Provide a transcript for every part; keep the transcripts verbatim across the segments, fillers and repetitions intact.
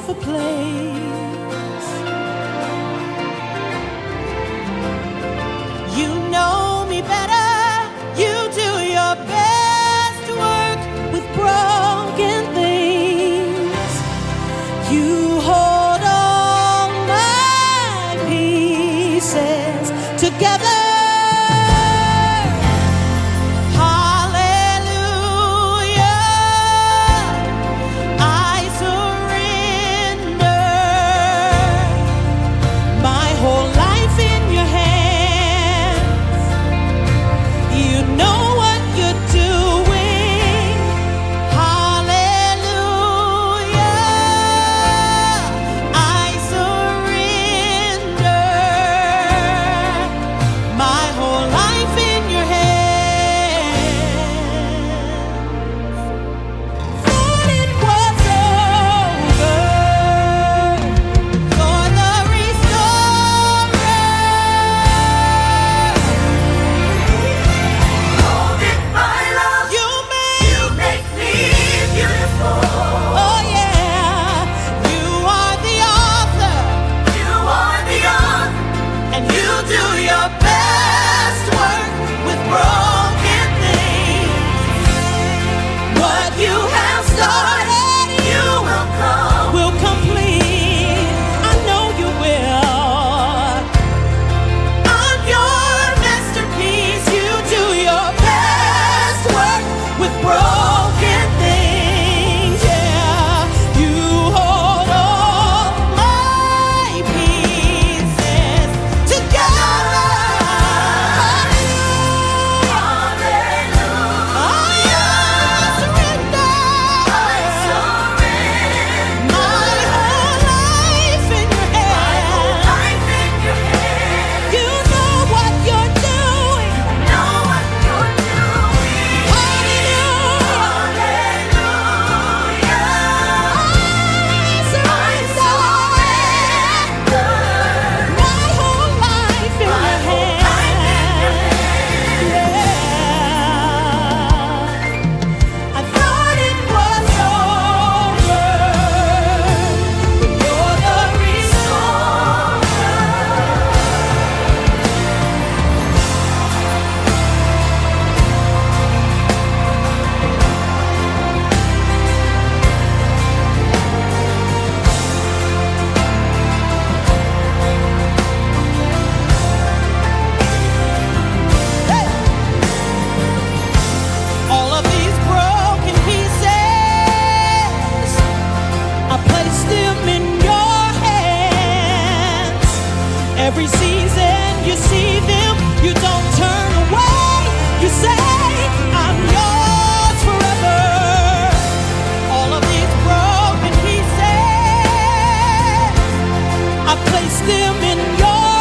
safer place. You know me better. You do your best to work with broken things. You hold all my pieces together. Every season you see them, you don't turn away. You say, I'm yours forever. All of these broken pieces, I place them in your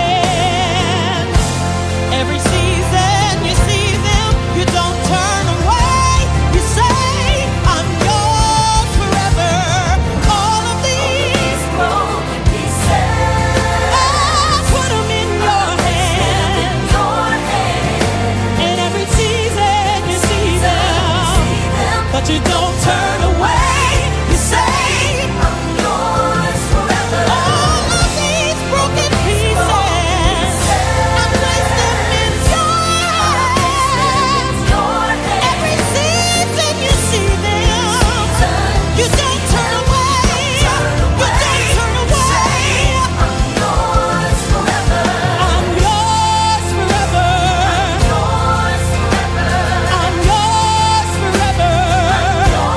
hands. Every season you see them, you don't turn away. You say, I'm yours forever. All of these broken pieces, put them in your hands. And every season you see them, but you don't turn away. You say, I'm yours forever. All of these broken pieces, I place them in your hands. Every season you see them, you don't turn away. You don't turn away. I'm yours forever. I'm yours forever. I'm yours forever. I'm yours forever.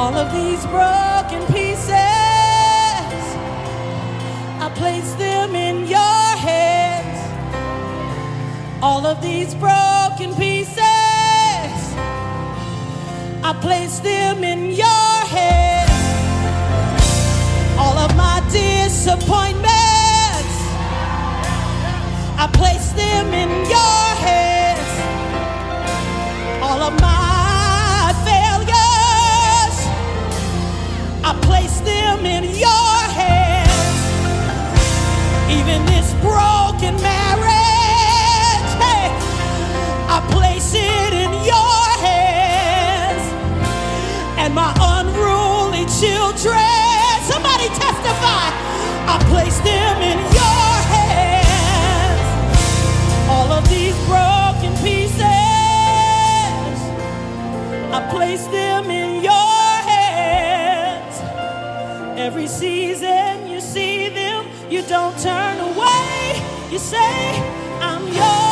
All of these broken pieces, I place them in your hands. All of these broken pieces, I place them in your hands. All of my disappointments, I place them in your hands. All of my failures, I place them in your hands. Even this broken marriage, hey, I place it in your hands. And my unruly children, somebody testify, I place them in your hands. All of these broken pieces, I place them in your hands. Every season you see them, you don't turn away. You say, I'm yours.